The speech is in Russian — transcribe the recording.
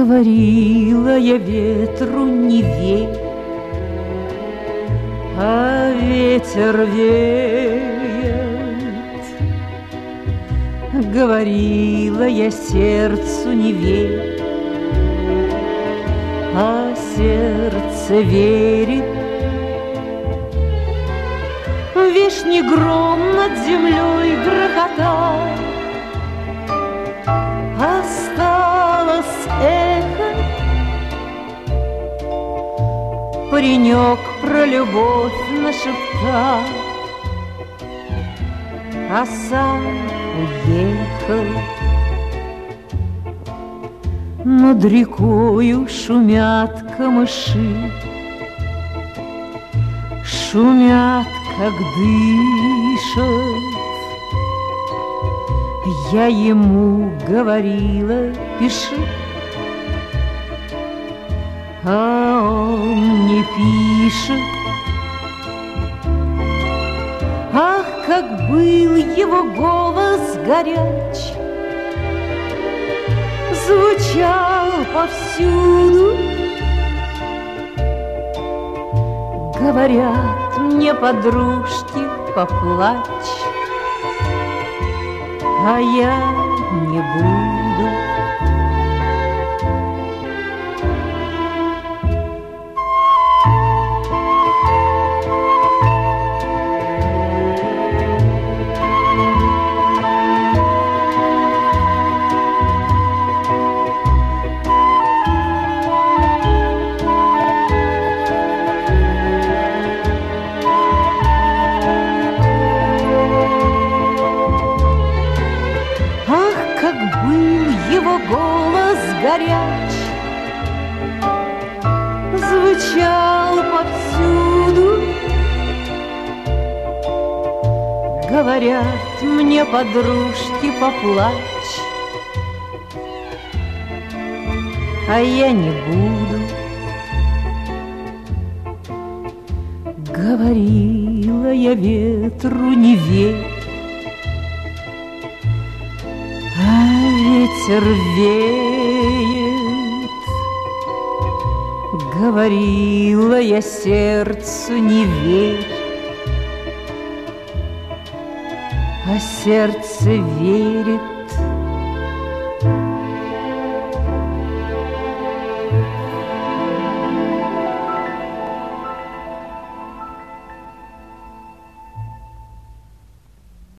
Говорила я ветру, не верь, а ветер веет. Говорила я сердцу, не верь, а сердце верит. Вешний гром над землей грохотал, осталось эхо. Паренек про любовь нашептал, а сам уехал. Над рекою шумят камыши, шумят, как дышат. Я ему говорила, пиши, а он не пишет. Ах, как был его голос горяч, звучал повсюду. Говорят мне подружки, поплачь, а я не буду. Его голос горяч звучал повсюду. Говорят мне подружки, поплачь, а я не буду. Говорила я ветру, не верь, ветер веет. Говорила я сердцу, не верь, а сердце верит.